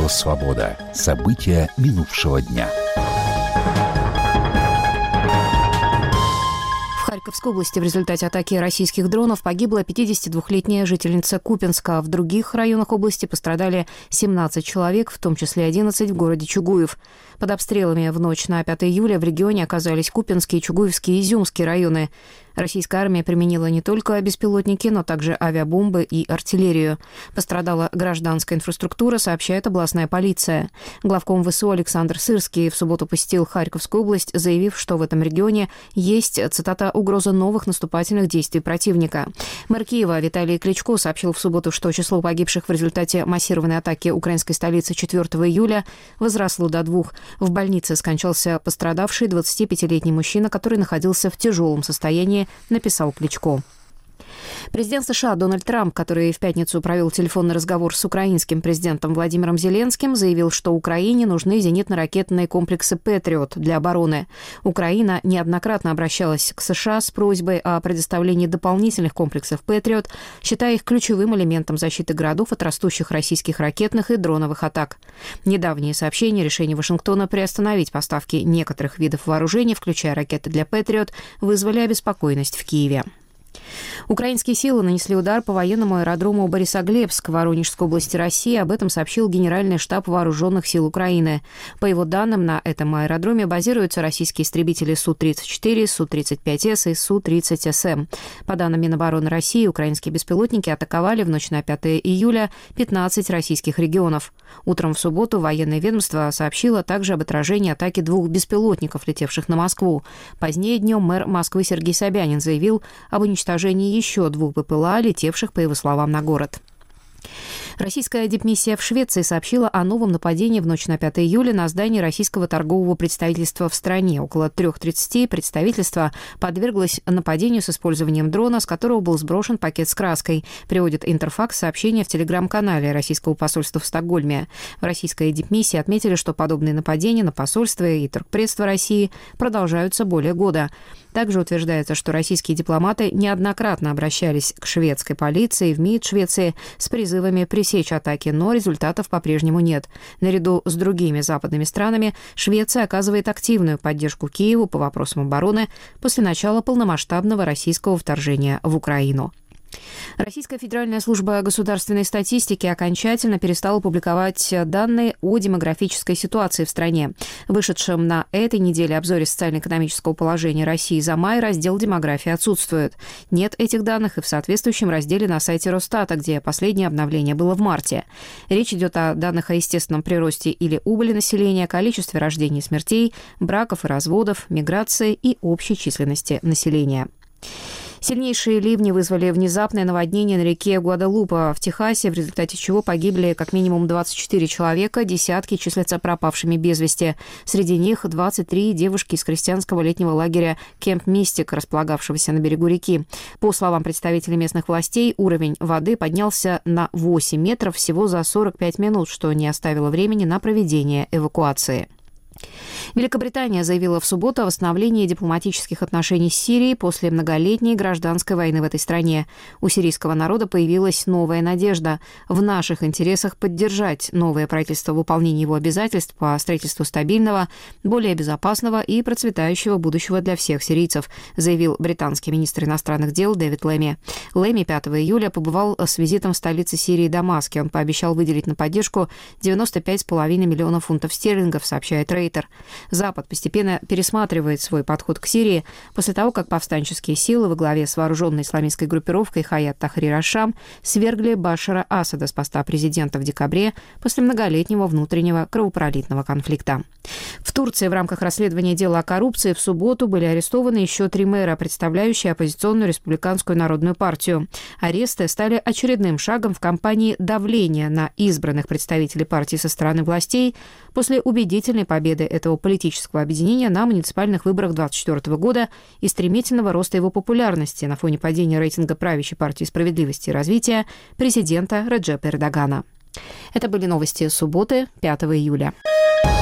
«Свобода». События минувшего дня. В Харьковской области в результате атаки российских дронов погибла 52-летняя жительница Купянска. В других районах области пострадали 17 человек, в том числе 11 в городе Чугуев. Под обстрелами в ночь на 5 июля в регионе оказались Купянский, Чугуевский и Изюмский районы. Российская армия применила не только беспилотники, но также авиабомбы и артиллерию. Пострадала гражданская инфраструктура, сообщает областная полиция. Главком ВСУ Александр Сырский в субботу посетил Харьковскую область, заявив, что в этом регионе есть, цитата, «угроза новых наступательных действий противника». Мэр Киева Виталий Кличко сообщил в субботу, что число погибших в результате массированной атаки украинской столицы 4 июля возросло до 2. В больнице скончался пострадавший 25-летний мужчина, который находился в тяжелом состоянии, написал Кличко. Президент США Дональд Трамп, который в пятницу провел телефонный разговор с украинским президентом Владимиром Зеленским, заявил, что Украине нужны зенитно-ракетные комплексы «Патриот» для обороны. Украина неоднократно обращалась к США с просьбой о предоставлении дополнительных комплексов «Патриот», считая их ключевым элементом защиты городов от растущих российских ракетных и дроновых атак. Недавние сообщения о решении Вашингтона приостановить поставки некоторых видов вооружений, включая ракеты для «Патриот», вызвали обеспокоенность в Киеве. Украинские силы нанесли удар по военному аэродрому Борисоглебск в Воронежской области России. Об этом сообщил Генеральный штаб Вооруженных сил Украины. По его данным, на этом аэродроме базируются российские истребители Су-34, Су-35С и Су-30СМ. По данным Минобороны России, украинские беспилотники атаковали в ночь на 5 июля 15 российских регионов. Утром в субботу военное ведомство сообщило также об отражении атаки 2 беспилотников, летевших на Москву. Позднее днем мэр Москвы Сергей Собянин заявил об уничтожении еще 2 БПЛА, летевших, по его словам, на город. Российская дипмиссия в Швеции сообщила о новом нападении в ночь на 5 июля на здание российского торгового представительства в стране. Около 3:30 представительство подверглось нападению с использованием дрона, с которого был сброшен пакет с краской, приводит Интерфакс сообщение в телеграм-канале российского посольства в Стокгольме. В российской дипмиссии отметили, что подобные нападения на посольство и торгпредство России продолжаются более года. Также утверждается, что российские дипломаты неоднократно обращались к шведской полиции в МИД Швеции с призывами пресечь атаки, но результатов по-прежнему нет. Наряду с другими западными странами Швеция оказывает активную поддержку Киеву по вопросам обороны после начала полномасштабного российского вторжения в Украину. Российская федеральная служба государственной статистики окончательно перестала публиковать данные о демографической ситуации в стране. В вышедшем на этой неделе обзоре социально-экономического положения России за май раздел «Демография» отсутствует. Нет этих данных и в соответствующем разделе на сайте Росстата, где последнее обновление было в марте. Речь идет о данных о естественном приросте или убыли населения, количестве рождений и смертей, браков и разводов, миграции и общей численности населения. Сильнейшие ливни вызвали внезапное наводнение на реке Гваделупа в Техасе, в результате чего погибли как минимум 24 человека, десятки числятся пропавшими без вести. Среди них 23 девушки из христианского летнего лагеря Кэмп Мистик, располагавшегося на берегу реки. По словам представителей местных властей, уровень воды поднялся на 8 метров всего за 45 минут, что не оставило времени на проведение эвакуации. Великобритания заявила в субботу о восстановлении дипломатических отношений с Сирией после многолетней гражданской войны в этой стране. У сирийского народа появилась новая надежда. В наших интересах поддержать новое правительство в выполнении его обязательств по строительству стабильного, более безопасного и процветающего будущего для всех сирийцев, заявил британский министр иностранных дел Дэвид Лэми. Лэми 5 июля побывал с визитом в столице Сирии Дамаске. Он пообещал выделить на поддержку 95,5 миллионов фунтов стерлингов, сообщает Рейтер. Запад постепенно пересматривает свой подход к Сирии после того, как повстанческие силы во главе с вооруженной исламистской группировкой Хаят Тахрир аш-Шам свергли Башара Асада с поста президента в декабре после многолетнего внутреннего кровопролитного конфликта. В Турции в рамках расследования дела о коррупции в субботу были арестованы еще 3 мэра, представляющие оппозиционную республиканскую народную партию. Аресты стали очередным шагом в кампании давления на избранных представителей партии со стороны властей после убедительной победы этого политического объединения на муниципальных выборах 2024 года и стремительного роста его популярности на фоне падения рейтинга правящей партии «Справедливости и развития» президента Реджепа Эрдогана. Это были новости субботы, 5 июля.